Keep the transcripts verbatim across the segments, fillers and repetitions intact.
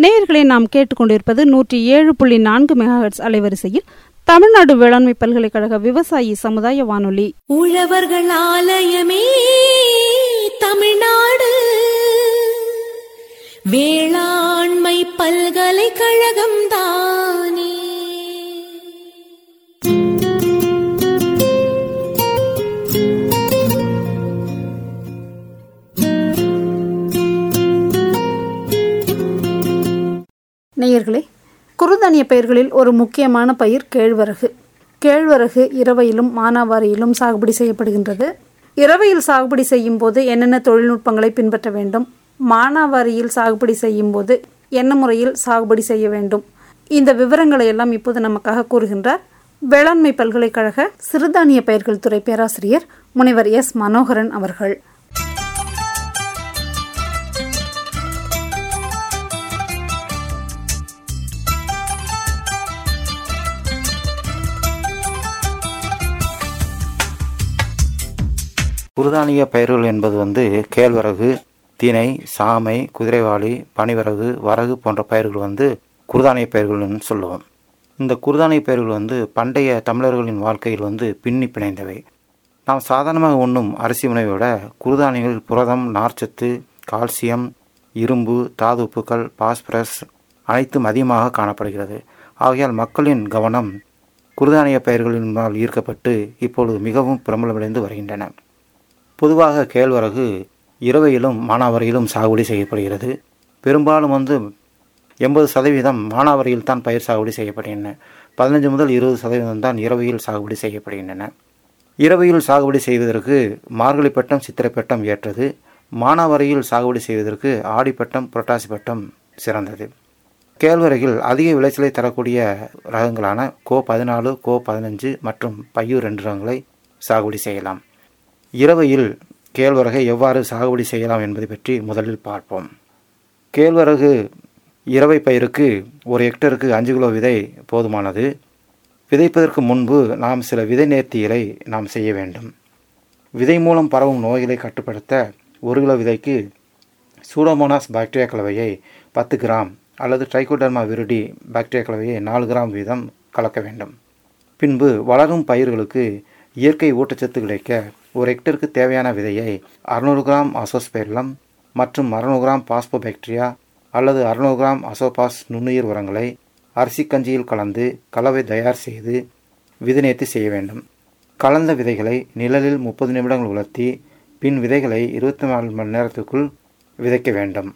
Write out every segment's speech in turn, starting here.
நேயர்களை நாம் கேட்டுக்கொண்டிருப்பது நூற்றி ஏழு புள்ளி நான்கு மெகாஹெர்ட்ஸ் அலைவரிசையில் தமிழ்நாடு வேளாண்மை பல்கலைக்கழக விவசாயி சமுதாய வானொலி. உழவர்கள் ஆலயமே தமிழ்நாடு வேளாண்மை பல்கலைக்கழகம் தானே. நேயர்களே, குறுதானிய பயிர்களில் ஒரு முக்கியமான பயிர் கேழ்வரகு. கேழ்வரகு இரவையிலும் மானாவாரியிலும் சாகுபடி செய்யப்படுகின்றது. இரவையில் சாகுபடி செய்யும் போது என்னென்ன தொழில்நுட்பங்களை பின்பற்ற வேண்டும், மானாவாரியில் சாகுபடி செய்யும் போது என்ன முறையில் சாகுபடி செய்ய வேண்டும், இந்த விவரங்களை எல்லாம் இப்போது நமக்காக கூறுகின்றார் வேளாண்மை பல்கலைக்கழக சிறுதானிய பயிர்கள் துறை பேராசிரியர் முனைவர் எஸ் மனோகரன் அவர்கள். குறுதானிய பயிர்கள் என்பது வந்து கேழ்வரகு, திணை, சாமை, குதிரைவாளி, பனிவரகு, வரகு போன்ற பயிர்கள் வந்து குறுதானிய பயிர்கள்னு சொல்லுவோம். இந்த குறுதானிய பயிர்கள் வந்து பண்டைய தமிழர்களின் வாழ்க்கையில் வந்து பின்னி பிணைந்தவை. நாம் சாதாரணமாக உண்ணும் அரிசி உணவை விட குறுதானியங்களில் புரதம், நார்ச்சத்து, கால்சியம், இரும்பு, தாது உப்புக்கள், பாஸ்பரஸ் அனைத்தும் அதிகமாக காணப்படுகிறது. ஆகையால் மக்களின் கவனம் குறுதானிய பயிர்களினால் ஈர்க்கப்பட்டு இப்பொழுது மிகவும் பிரபலமடைந்து வருகின்றன. பொதுவாக கேழ்வரகு இரவையிலும் மானாவாரியிலும் சாகுபடி செய்யப்படுகிறது. பெரும்பாலும் வந்து எண்பது சதவீதம் மானாவாரியில் தான் பயிர் சாகுபடி செய்யப்படுகின்றன. பதினஞ்சு முதல் இருபது சதவீதம் தான் இரவையில் சாகுபடி செய்யப்படுகின்றன. இரவையில் சாகுபடி செய்வதற்கு மார்கழி பட்டம், சித்திரை பட்டம் ஏற்றது. மானாவாரியில் சாகுபடி செய்வதற்கு ஆடிப்பட்டம், புரட்டாசி பட்டம் சிறந்தது. கேழ்வரகில் அதிக விளைச்சலை தரக்கூடிய ரகங்களான கோ பதினாலு, கோ பதினஞ்சு மற்றும் பையூர் ரெண்டு ரகங்களை சாகுபடி செய்யலாம். இரவையில் கேழ்வரகை எவ்வாறு சாகுபடி செய்யலாம் என்பதை பற்றி முதலில் பார்ப்போம். கேழ்வரகு இரவை பயிருக்கு ஒரு ஹெக்டருக்கு அஞ்சு கிலோ விதை போதுமானது. விதைப்பதற்கு முன்பு நாம் சில விதை நேர்த்திகளை நாம் செய்ய வேண்டும். விதை மூலம் பரவும் நோய்களை கட்டுப்படுத்த ஒரு கிலோ விதைக்கு சூடோமோனாஸ் பாக்டீரியா கலவையை பத்து கிராம் அல்லது ட்ரைகோடர்மா விருடி பாக்டீரியா கலவையை நாலு கிராம் வீதம் கலக்க வேண்டும். பின்பு வளரும் பயிர்களுக்கு இயற்கை ஊட்டச்சத்து கிடைக்க ஒரு ஹெக்டருக்கு தேவையான விதையை அறுநூறு கிராம் அசோஸ்பெர்லம் மற்றும் அறுநூறு கிராம் பாஸ்போபாக்டீரியா அல்லது அறுநூறு கிராம் அசோபாஸ் நுண்ணுயிர் உரங்களை அரிசி கஞ்சியில் கலந்து கலவை தயார் செய்து விதைநேர்த்தி செய்ய வேண்டும். கலந்த விதைகளை நிழலில் முப்பது நிமிடங்கள் உலர்த்தி பின் விதைகளை இருபத்தி நாலு மணி நேரத்துக்குள் விதைக்க வேண்டும்.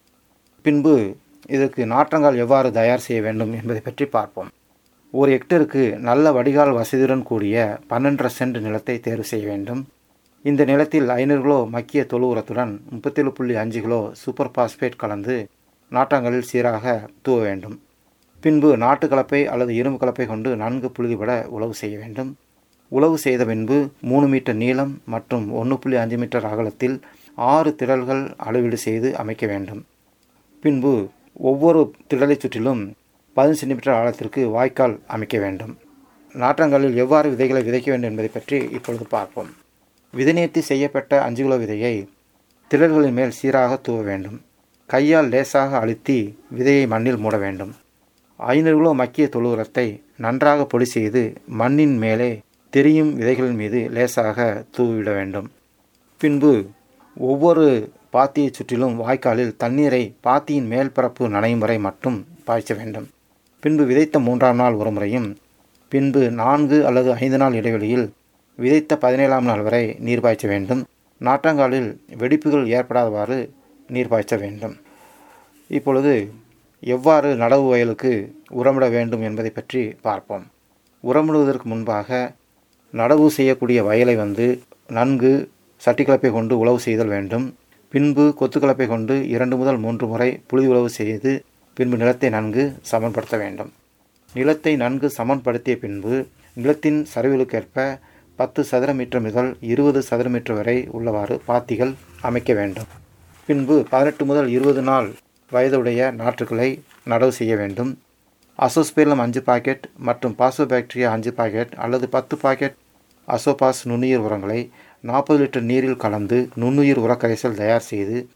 பின்பு இதற்கு நாற்றங்கால் எவ்வாறு தயார் செய்ய வேண்டும் என்பதை பற்றி பார்ப்போம். ஒரு ஹெக்டருக்கு நல்ல வடிகால் வசதியுடன் கூடிய பன்னெண்டரை சென்ட் நிலத்தை தேர்வு செய்ய வேண்டும். இந்த நிலத்தில் ஐநூறு கிலோ மக்கிய தொழு உரத்துடன் முப்பத்தேழு புள்ளி அஞ்சு கிலோ சூப்பர் பாஸ்பேட் கலந்து நாற்றங்களில் சீராக தூவ வேண்டும். பின்பு நாட்டு கலப்பை அல்லது இரும்பு கலப்பை கொண்டு நன்கு புழுதிபட உழவு செய்ய வேண்டும். உழவு செய்த பின்பு மூணு மீட்டர் நீளம் மற்றும் ஒன்று புள்ளி அஞ்சு மீட்டர் அகலத்தில் ஆறு திடல்கள் அளவீடு செய்து அமைக்க வேண்டும். பின்பு ஒவ்வொரு திடலை சுற்றிலும் பதினஞ்சு சென்டிமீட்டர் ஆழத்திற்கு வாய்க்கால் அமைக்க வேண்டும். நாற்றங்களில் எவ்வாறு விதைகளை விதைக்க வேண்டும் என்பதை பற்றி இப்பொழுது பார்ப்போம். விதைநேர்த்தி செய்யப்பட்ட அஞ்சு கிலோ விதையை திடல்களின் மேல் சீராக தூவ வேண்டும். கையால் லேசாக அழுத்தி விதையை மண்ணில் மூட வேண்டும். ஐநூறு கிலோ மக்கிய தொழு உரத்தை நன்றாக பொடி செய்து மண்ணின் மேலே தெரியும் விதைகளின் மீது லேசாக தூவிவிட வேண்டும். பின்பு ஒவ்வொரு பாத்தியை சுற்றிலும் வாய்க்காலில் தண்ணீரை பாத்தியின் மேல் பரப்பு நனையும் வரை மட்டும் பாய்ச்ச வேண்டும். பின்பு விதைத்த மூன்றாம் நாள் ஒரு முறையும் பின்பு நான்கு அல்லது ஐந்து நாள் இடைவெளியில் விதைத்த பதினேழாம் நாள் வரை நீர் பாய்ச்ச வேண்டும். நாற்றங்காலில் வெடிப்புகள் ஏற்படாதவாறு நீர் பாய்ச்ச வேண்டும். இப்பொழுது எவ்வாறு நடவு வயலுக்கு உரமிட வேண்டும் என்பதை பற்றி பார்ப்போம். உரமிடுவதற்கு முன்பாக நடவு செய்யக்கூடிய வயலை வந்து நன்கு சட்டி கலப்பை கொண்டு உழவு செய்தல் வேண்டும். பின்பு கொத்து கலப்பை கொண்டு இரண்டு முதல் மூன்று முறை புழுதி உழவு செய்து பின்பு நிலத்தை நன்கு சமன்படுத்த வேண்டும். நிலத்தை நன்கு சமன்படுத்திய பின்பு நிலத்தின் சரிவுகளுக்கேற்ப பத்து சதுர மீட்டர் முதல் இருபது சதுர மீட்டர் வரை உள்ளவாறு பாத்திகள் அமைக்க வேண்டும். பின்பு பதினெட்டு முதல் இருபது நாள் வயதுடைய நாற்றுகளை நடவு செய்ய வேண்டும். அசோஸ்பெர்லம் அஞ்சு பாக்கெட் மற்றும் பாஸ்போபாக்டீரியா அஞ்சு பாக்கெட் அல்லது பத்து பாக்கெட் அசோபாஸ் நுண்ணுயிர் உரங்களை நாற்பது லிட்டர் நீரில் கலந்து நுண்ணுயிர் உரக்கரைசல் தயார் செய்து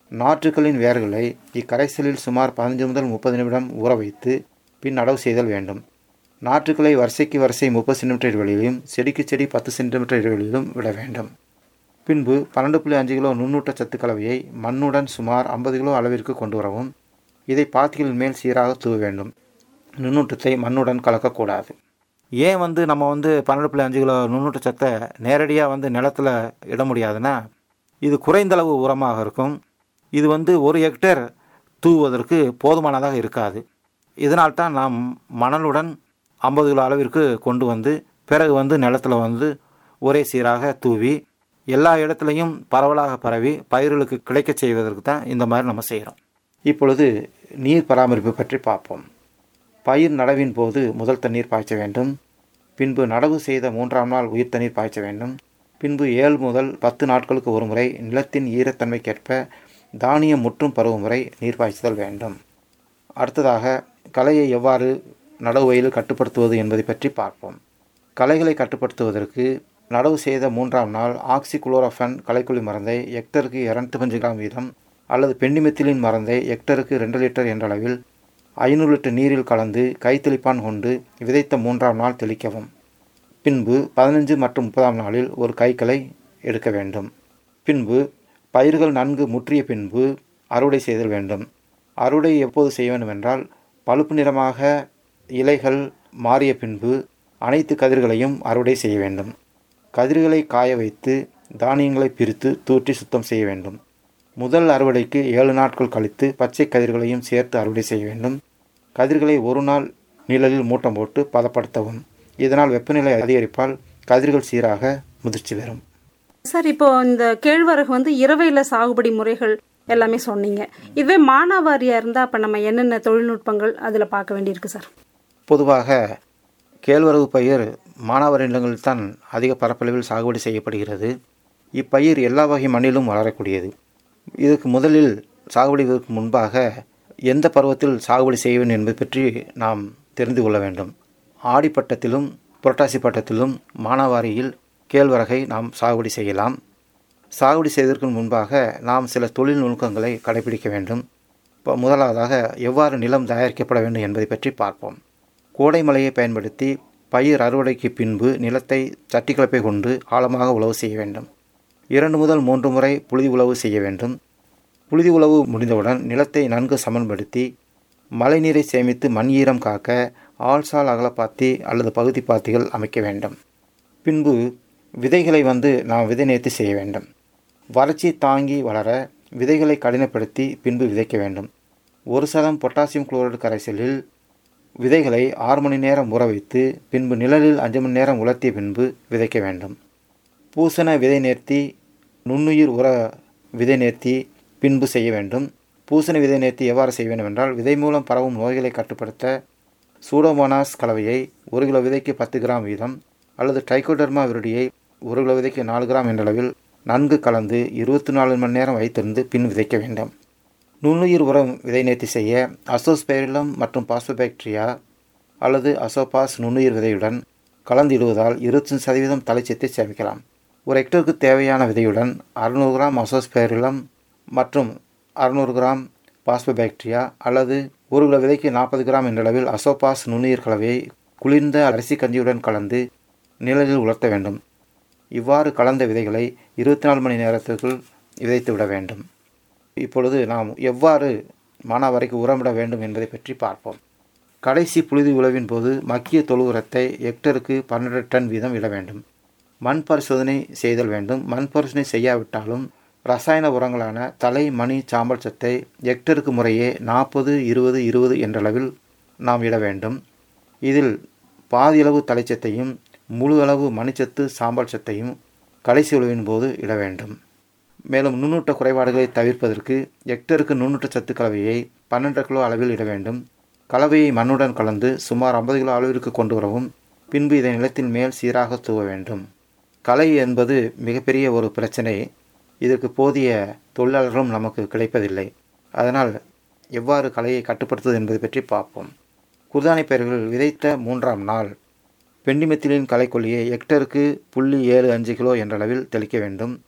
நாற்றுக்களின் வேர்களை இக்கரைசலில் சுமார் பதினைந்து முதல் முப்பது நிமிடம் ஊற வைத்து பின் நடவு செய்தல் வேண்டும். நாற்றுக்களை வரிசைக்கு வரிசை முப்பது சென்டிமீட்டர் இடைவெளியிலும் செடிக்கு செடி பத்து சென்டிமீட்டர் இடைவெளியிலும் விட வேண்டும். பின்பு பன்னெண்டு புள்ளி அஞ்சு கிலோ நுண்ணூட்ட சத்து கலவையை மண்ணுடன் சுமார் ஐம்பது கிலோ அளவிற்கு கொண்டு வரவும். இதை பாத்திகளின் மேல் சீராக தூவ வேண்டும். நுண்ணூட்டத்தை மண்ணுடன் கலக்கக்கூடாது. ஏன் வந்து நம்ம வந்து பன்னெண்டு புள்ளி அஞ்சு கிலோ நுண்ணூட்ட சத்தை நேரடியாக வந்து நிலத்தில் இட முடியாதுன்னா, இது குறைந்தளவு உரமாக இருக்கும். இது வந்து ஒரு ஹெக்டேர் தூவுவதற்கு போதுமானதாக இருக்காது. இதனால்தான் நாம் மணலுடன் ஐம்பது கிலோ அளவிற்கு கொண்டு வந்து பிறகு வந்து நிலத்தில் வந்து ஒரே சீராக தூவி எல்லா இடத்துலையும் பரவலாக பரவி பயிர்களுக்கு கிடைக்க செய்வதற்கு தான் இந்த மாதிரி நம்ம செய்கிறோம். இப்பொழுது நீர் பராமரிப்பு பற்றி பார்ப்போம். பயிர் நடவின் போது முதல் தண்ணீர் பாய்ச்ச வேண்டும். பின்பு நடவு செய்த மூன்றாம் நாள் உயிர் தண்ணீர் பாய்ச்ச வேண்டும். பின்பு ஏழு முதல் பத்து நாட்களுக்கு ஒரு முறை நிலத்தின் ஈரத்தன்மைக்கேற்ப தானியம் முற்றும் பருவ முறை நீர் பாய்ச்சுதல் வேண்டும். அடுத்ததாக களையை எவ்வாறு நடவு வயலில் கட்டுப்படுத்துவது என்பதை பற்றி பார்ப்போம். களைகளை கட்டுப்படுத்துவதற்கு நடவு செய்த மூன்றாம் நாள் ஆக்சிகுளோரோஃபன் களைக்கொல்லி மருந்தை ஹெக்டருக்கு இருநூற்றி அஞ்சு கிராம் வீதம் அல்லது பெண்டிமெத்திலின் மருந்தை ஹெக்டருக்கு ரெண்டு லிட்டர் என்ற அளவில் ஐநூறு லிட்டர் நீரில் கலந்து கைத்தெளிப்பான் கொண்டு விதைத்த மூன்றாம் நாள் தெளிக்கவும். பின்பு பதினஞ்சு மற்றும் முப்பதாம் நாளில் ஒரு கைகளை எடுக்க வேண்டும். பின்பு பயிர்கள் நன்கு முற்றிய பின்பு அறுவடை செய்தல் வேண்டும். அறுவடை எப்போது செய்ய வேண்டும் என்றால், பழுப்பு நிறமாக இலைகள் மாறிய பின்பு அனைத்து கதிர்களையும் அறுவடை செய்ய வேண்டும். கதிர்களை காய வைத்து தானியங்களை பிரித்து தூற்றி சுத்தம் செய்ய வேண்டும். முதல் அறுவடைக்கு ஏழு நாட்கள் கழித்து பச்சை கதிர்களையும் சேர்த்து அறுவடை செய்ய வேண்டும். கதிர்களை ஒரு நாள் நிழலில் மூட்டம் போட்டு பதப்படுத்தவும். இதனால் வெப்பநிலை அதிகரிப்பால் கதிர்கள் சீராக முதிர்ச்சி பெறும். சார், இப்போ இந்த கேழ்வரகு வந்து இரவையில் சாகுபடி முறைகள் எல்லாமே சொன்னீங்க. இதுவே மானாவாரியாக இருந்தால் அப்போ நம்ம என்னென்ன தொழில்நுட்பங்கள் அதில் பார்க்க வேண்டியிருக்கு சார்? பொதுவாக கேழ்வரகு பயிர் மானாவாரி நிலங்களில் தான் அதிக பரப்பளவில் சாகுபடி செய்யப்படுகிறது. இப்பயிர் எல்லா வகை மண்ணிலும் வளரக்கூடியது. இதுக்கு முதலில் சாகுபடிக்கு முன்பாக எந்த பருவத்தில் சாகுபடி செய்ய வேண்டும் என்பது பற்றி நாம் தெரிந்து கொள்ள வேண்டும். ஆடிப்பட்டத்திலும் புரட்டாசி பட்டத்திலும் மானாவாரியில் கேழ்வரகை நாம் சாகுபடி செய்யலாம். சாகுபடி செய்வதற்கு முன்பாக நாம் சில தொழில் நுணுக்கங்களை கடைபிடிக்க வேண்டும். இப்போ முதலாவதாக எவ்வாறு நிலம் தயாரிக்கப்பட வேண்டும் என்பதை பற்றி பார்ப்போம். கோடை மழையை பயன்படுத்தி பயிர் அறுவடைக்கு பின்பு நிலத்தை சட்டி கலப்பை கொண்டு ஆழமாக உழவு செய்ய வேண்டும். இரண்டு முதல் மூன்று முறை புழுதி உழவு செய்ய வேண்டும். புழுதி உழவு முடிந்தவுடன் நிலத்தை நன்கு சமன்படுத்தி மழைநீரை சேமித்து மண் ஈரம் காக்க ஆள்சால் அகலப்பாத்தி அல்லது பகுதி பாத்திகள் அமைக்க வேண்டும். பின்பு விதைகளை வந்து நாம் விதை நேர்த்தி செய்ய வேண்டும். வறட்சி தாங்கி வளர விதைகளை கடினப்படுத்தி பின்பு விதைக்க வேண்டும். ஒரு சதம் பொட்டாசியம் குளோரைடு கரைசலில் விதைகளை ஆறு மணி நேரம் ஊற வைத்து பின்பு நிழலில் அஞ்சு மணி நேரம் உலர்த்திய பின்பு விதைக்க வேண்டும். பூசண விதை நேர்த்தி, நுண்ணுயிர் உர விதை நேர்த்தி பின்பு செய்ய வேண்டும். பூசண விதை நேர்த்தி எவ்வாறு செய்ய வேண்டும் என்றால், விதை மூலம் பரவும் நோய்களை கட்டுப்படுத்த சூடோமோனாஸ் கலவையை ஒரு கிலோ விதைக்கு பத்து கிராம் வீதம் அல்லது ட்ரைகோடர்மா விருடியை ஒரு கிலோ விதைக்கு நாலு கிராம் என்ற அளவில் நன்கு கலந்து இருபத்தி நாலு மணி நேரம் வைத்திருந்து பின் விதைக்க வேண்டும். நுண்ணுயிர் உரம் விதை நேர்த்தி செய்ய அசோஸ்பெரிலம் மற்றும் பாஸ்போபாக்டீரியா அல்லது அசோபாஸ் நுண்ணுயிர் விதையுடன் கலந்திடுவதால் இருபத்தி சதவீதம் தலைச்சத்தை சேமிக்கலாம். ஒரு ஹெக்டருக்கு தேவையான விதையுடன் அறுநூறு கிராம் அசோஸ்பெரிலம் மற்றும் அறுநூறு கிராம் பாஸ்போபாக்டீரியா அல்லது ஒரு கிலோ விதைக்கு நாற்பது கிராம் என்ற அளவில் அசோபாஸ் நுண்ணுயிர் கலவையை குளிர்ந்த அரிசி கஞ்சியுடன் கலந்து நிழலில் உலர்த்த வேண்டும். இவ்வாறு கலந்த விதைகளை இருபத்தி நாலு மணி நேரத்திற்குள் விதைத்து விட வேண்டும். இப்பொழுது நாம் எவ்வாறு மானாவாரிக்கு உரமிட வேண்டும் என்பதை பற்றி பார்ப்போம். கடைசி புழுதி உழவின் போது மக்கிய தொழு உரத்தை ஹெக்டருக்கு பன்னெண்டு டன் வீதம் இட வேண்டும். மண் பரிசோதனை செய்தல் வேண்டும். மண் பரிசோதனை செய்யாவிட்டாலும் ரசாயன உரங்களான தலை, மணி, சாம்பல் சத்தை ஹெக்டருக்கு முறையே நாற்பது இருபது இருபது என்ற அளவில் நாம் இட வேண்டும். இதில் பாதியளவு தலைச்சத்தையும் முழு அளவு மணிச்சத்து சாம்பல் சத்தையும் கடைசி உழவின் போது இட வேண்டும். மேலும் நுண்ணூட்ட குறைபாடுகளை தவிர்ப்பதற்கு ஹெக்டருக்கு நுண்ணூட்ட சத்து கலவையை பன்னெண்டு கிலோ அளவில் இட வேண்டும். கலவையை மண்ணுடன் கலந்து சுமார் ஐம்பது கிலோ அளவிற்கு கொண்டு வரவும். பின்பு இதை நிலத்தின் மேல் சீராக தூவ வேண்டும். களை என்பது மிகப்பெரிய ஒரு பிரச்சனை. இதற்கு போதிய தொழிலாளர்களும் நமக்கு கிடைப்பதில்லை. அதனால் எவ்வாறு களையை கட்டுப்படுத்துவது என்பதை பற்றி பார்ப்போம். குர்தானி பயிர்கள் விதைத்த மூன்றாம் நாள் பெண்டிமெத்திலின் களைக்கொல்லியை ஹெக்டருக்கு புள்ளி ஏழு அஞ்சு கிலோ என்ற அளவில் தெளிக்க வேண்டும்.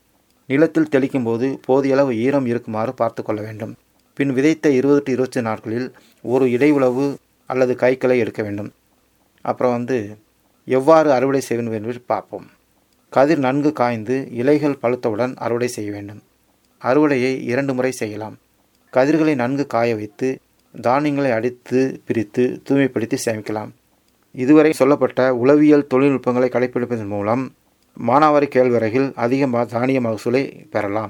நிலத்தில் தெளிக்கும் போது போதிய அளவு ஈரம் இருக்குமாறு பார்த்து கொள்ள வேண்டும். பின் விதைத்த இருபது டு இருபத்தி நாட்களில் ஒரு இடையுளவு அல்லது கைக்களை எடுக்க வேண்டும். அப்புறம் வந்து எவ்வாறு அறுவடை செய்ய வேண்டும் என்று பார்ப்போம். கதிர் நன்கு காய்ந்து இலைகள் பழுத்தவுடன் அறுவடை செய்ய வேண்டும். அறுவடையை இரண்டு முறை செய்யலாம். கதிர்களை நன்கு காய வைத்து தானியங்களை அடித்து பிரித்து தூய்மைப்படுத்தி சேமிக்கலாம். இதுவரை சொல்லப்பட்ட உளவியல் தொழில்நுட்பங்களை கடைப்பிடிப்பதன் மூலம் மானாவாரி கேழ்வரகில் அதிக தானிய மகசூலை பெறலாம்.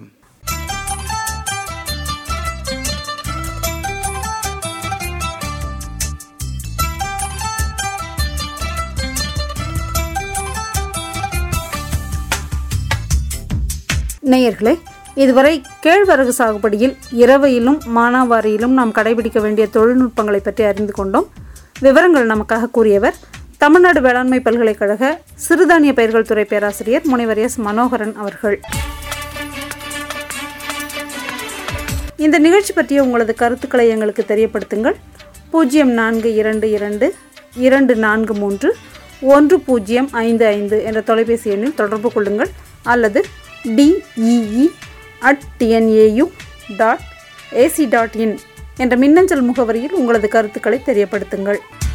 நேயர்களே, இதுவரை கேழ்வரகு சாகுபடியில் இரவையிலும் மானாவாரியிலும் நாம் கடைபிடிக்க வேண்டிய தொழில்நுட்பங்களை பற்றி அறிந்து கொண்டோம். விவரங்கள் நமக்காக கூறியவர் தமிழ்நாடு வேளாண்மை பல்கலைக்கழக சிறுதானிய பயிர்கள் துறை பேராசிரியர் முனைவர் எஸ் மனோகரன் அவர்கள். இந்த நிகழ்ச்சி பற்றிய உங்களது கருத்துக்களை எங்களுக்கு தெரியப்படுத்துங்கள். பூஜ்ஜியம் நான்கு இரண்டு இரண்டு இரண்டு நான்கு மூன்று ஒன்று பூஜ்ஜியம் ஐந்து ஐந்து என்ற தொலைபேசி எண்ணில் தொடர்பு கொள்ளுங்கள் அல்லது DEE at TNAU dot AC dot in என்ற மின்னஞ்சல் முகவரியில் உங்களது கருத்துக்களை தெரியப்படுத்துங்கள்.